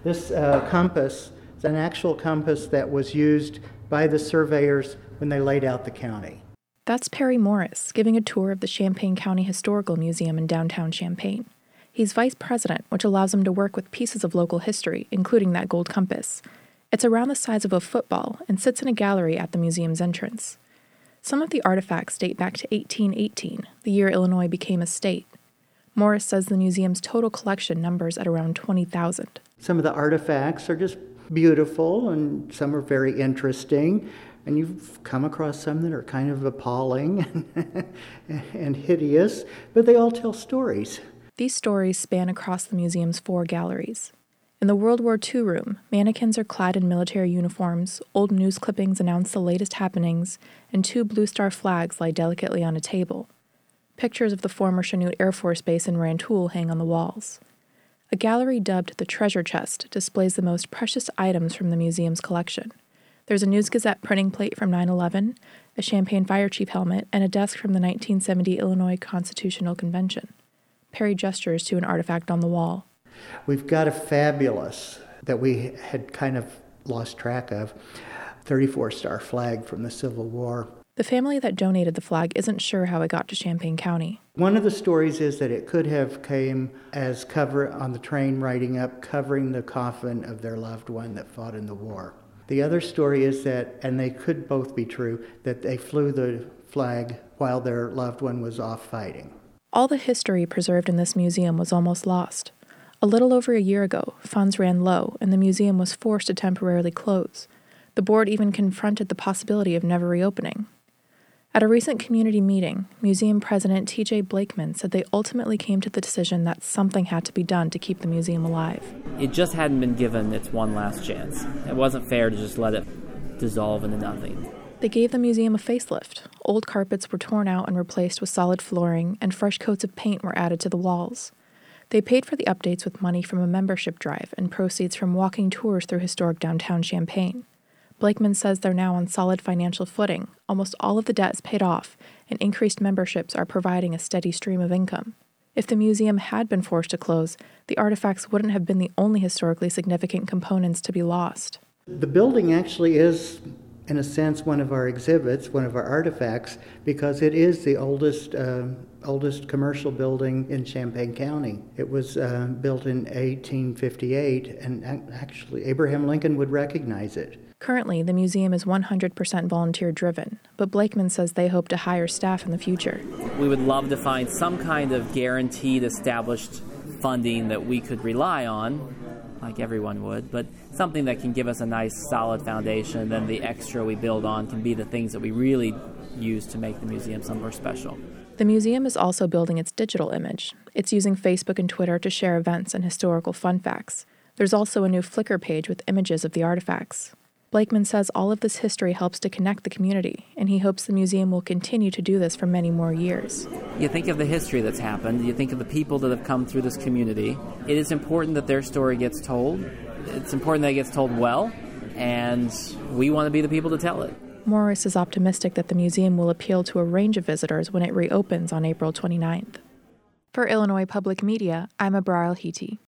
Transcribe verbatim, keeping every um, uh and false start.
This uh, compass is an actual compass that was used by the surveyors when they laid out the county. That's Perry Morris giving a tour of the Champaign County Historical Museum in downtown Champaign. He's vice president, which allows him to work with pieces of local history, including that gold compass. It's around the size of a football and sits in a gallery at the museum's entrance. Some of the artifacts date back to eighteen eighteen, the year Illinois became a state. Morris says the museum's total collection numbers at around twenty thousand. Some of the artifacts are just beautiful, and some are very interesting. And you've come across some that are kind of appalling and, and hideous, but they all tell stories. These stories span across the museum's four galleries. In the World War Two room, mannequins are clad in military uniforms, old news clippings announce the latest happenings, and two Blue Star flags lie delicately on a table. Pictures of the former Chanute Air Force Base in Rantoul hang on the walls. A gallery dubbed the Treasure Chest displays the most precious items from the museum's collection. There's a News-Gazette printing plate from nine eleven, a Champaign Fire Chief helmet, and a desk from the nineteen seventy Illinois Constitutional Convention. Perry gestures to an artifact on the wall. We've got a fabulous, that we had kind of lost track of, thirty-four star flag from the Civil War. The family that donated the flag isn't sure how it got to Champaign County. One of the stories is that it could have came as cover on the train riding up, covering the coffin of their loved one that fought in the war. The other story is that, and they could both be true, that they flew the flag while their loved one was off fighting. All the history preserved in this museum was almost lost. A little over a year ago, funds ran low, and the museum was forced to temporarily close. The board even confronted the possibility of never reopening. At a recent community meeting, museum president T J Blakeman said they ultimately came to the decision that something had to be done to keep the museum alive. It just hadn't been given its one last chance. It wasn't fair to just let it dissolve into nothing. They gave the museum a facelift. Old carpets were torn out and replaced with solid flooring, and fresh coats of paint were added to the walls. They paid for the updates with money from a membership drive and proceeds from walking tours through historic downtown Champaign. Blakeman says they're now on solid financial footing. Almost all of the debt is paid off, and increased memberships are providing a steady stream of income. If the museum had been forced to close, the artifacts wouldn't have been the only historically significant components to be lost. The building actually is, in a sense, one of our exhibits, one of our artifacts, because it is the oldest uh, oldest commercial building in Champaign County. It was uh, built in eighteen fifty-eight, and actually Abraham Lincoln would recognize it. Currently, the museum is one hundred percent volunteer-driven, but Blakeman says they hope to hire staff in the future. We would love to find some kind of guaranteed, established funding that we could rely on, like everyone would, but something that can give us a nice, solid foundation. Then the extra we build on can be the things that we really use to make the museum somewhere special. The museum is also building its digital image. It's using Facebook and Twitter to share events and historical fun facts. There's also a new Flickr page with images of the artifacts. Blakeman says all of this history helps to connect the community, and he hopes the museum will continue to do this for many more years. You think of the history that's happened, you think of the people that have come through this community. It is important that their story gets told. It's important that it gets told well, and we want to be the people to tell it. Morris is optimistic that the museum will appeal to a range of visitors when it reopens on April twenty-ninth. For Illinois Public Media, I'm Abrar El-Hiti.